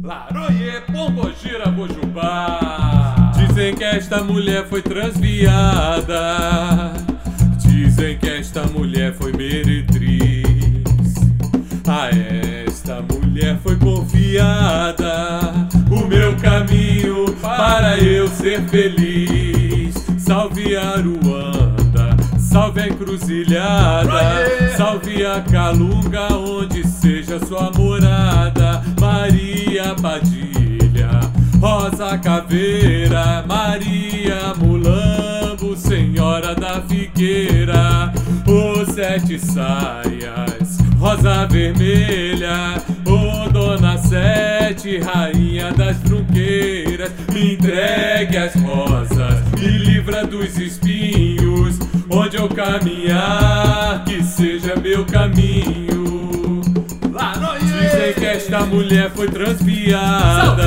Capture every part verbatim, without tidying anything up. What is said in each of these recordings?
Laroie, Pombogira, Bojubá. Dizem que esta mulher foi transviada, dizem que esta mulher foi meretriz. A esta mulher foi confiada o meu caminho para eu ser feliz. Salve Aruanda, salve a encruzilhada, salve a Calunga, onde seja sua morada. Maria Padilha, Rosa Caveira, Maria Mulambo, Senhora da Figueira. Ô sete saias, Rosa Vermelha, ô Dona Sete, Rainha das Trunqueiras. Me entregue as rosas, me livra dos espinhos. Onde eu caminhar, que seja meu caminho. Dizem que esta mulher foi transviada,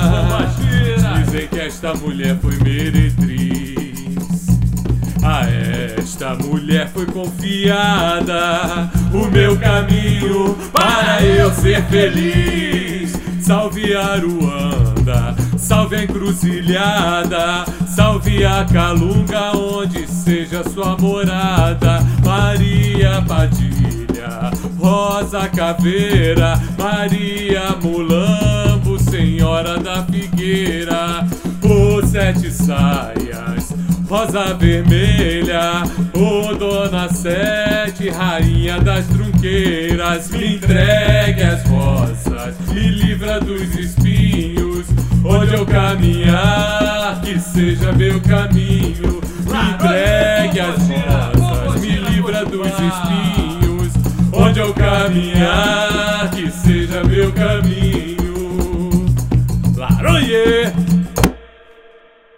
dizem que esta mulher foi meretriz. A esta mulher foi confiada o meu caminho para eu ser feliz. Salve Aruanda, salve a encruzilhada, salve a Calunga, onde seja sua morada. Maria Padilha, Rosa Caveira, Maria Mulambo, Senhora da Figueira. Ô sete saias, Rosa Vermelha, ô Dona Sete, Rainha das Trunqueiras. Me entregue as rosas, me livra dos espinhos. Onde eu caminhar, que seja meu caminho. Me entregue as rosas, me livra dos espinhos. Onde eu caminhar, que seja meu caminho. Laroie!